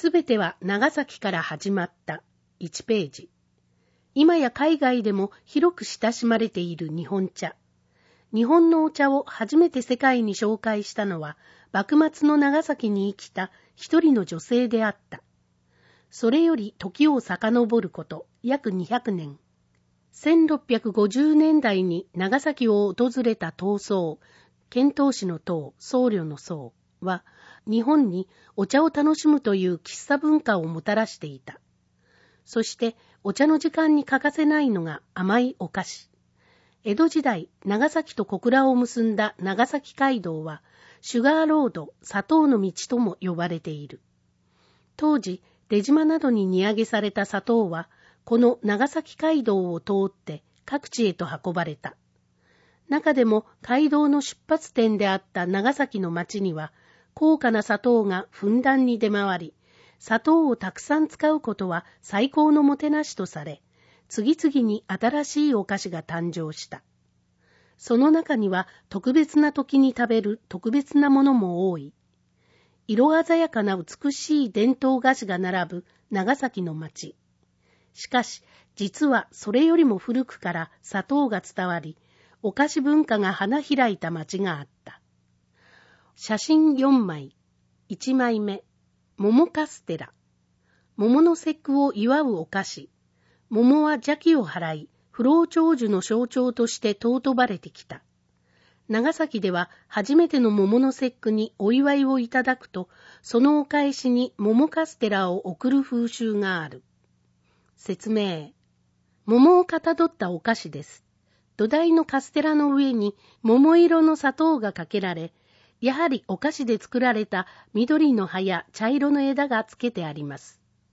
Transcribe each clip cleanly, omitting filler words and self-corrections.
すべては長崎から始まった1ページ。今や海外でも広く親しまれている日本茶。日本のお茶を初めて世界に紹介したのは、幕末の長崎に生きた一人の女性であった。それより時を遡ること約200年。1650年代に長崎を訪れた東僧、遣唐使の唐、僧侶の僧は、日本にお茶を楽しむという喫茶文化をもたらしていた。そしてお茶の時間に欠かせないのが甘いお菓子。江戸時代、長崎と小倉を結んだ長崎街道は、シュガーロード、砂糖の道とも呼ばれている。当時、出島などに荷揚げされた砂糖は、この長崎街道を通って各地へと運ばれた。中でも街道の出発点であった長崎の町には、高価な砂糖がふんだんに出回り、砂糖をたくさん使うことは最高のもてなしとされ、次々に新しいお菓子が誕生した。その中には特別な時に食べる特別なものも多い。色鮮やかな美しい伝統菓子が並ぶ長崎の町。しかし、実はそれよりも古くから砂糖が伝わり、お菓子文化が花開いた町があった。写真4枚。1枚目。桃カステラ。桃の節句を祝うお菓子。桃は邪気を払い、不老長寿の象徴として尊ばれてきた。長崎では初めての桃の節句にお祝いをいただくと、そのお返しに桃カステラを贈る風習がある。説明。桃をかたどったお菓子です。土台のカステラの上に桃色の砂糖がかけられ、やはりお菓子で作られた緑の葉や茶色の枝がつけてあります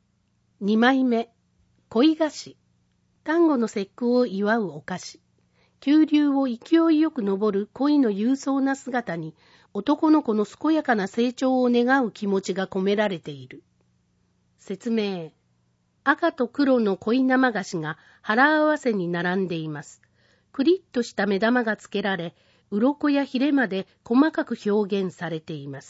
。2枚目。恋菓子。端午の節句を祝うお菓子。急流を勢いよく登る恋の勇壮な姿に、男の子の健やかな成長を願う気持ちが込められている。説明。赤と黒の恋生菓子が腹合わせに並んでいます。クリッとした目玉がつけられ、鱗やヒレまで細かく表現されています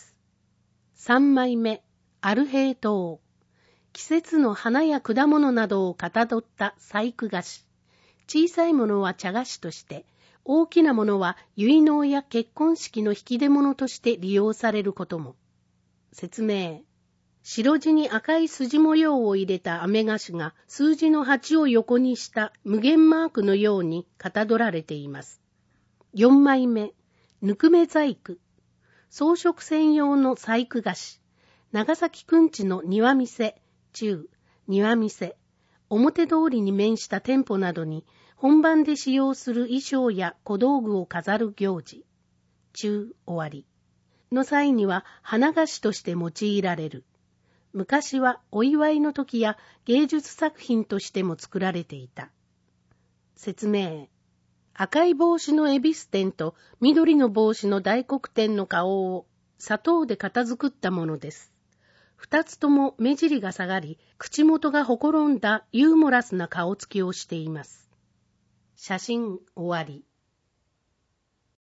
。3枚目。アルヘイ糖。季節の花や果物などをかたどった細工菓子。小さいものは茶菓子として、大きなものは結納や結婚式の引き出物として利用されることも。説明。白地に赤い筋模様を入れた飴菓子が数字の8を横にした無限マークのようにかたどられています。4枚目。ぬくめ細工。装飾専用の細工菓子。長崎くんちの庭店、庭店、表通りに面した店舗などに本番で使用する衣装や小道具を飾る行事、終わりの際には花菓子として用いられる。昔はお祝いの時や芸術作品としても作られていた。説明。赤い帽子の恵比寿天と緑の帽子の大黒天の顔を砂糖で型作ったものです。二つとも目尻が下がり、口元がほころんだユーモラスな顔つきをしています。写真終わり。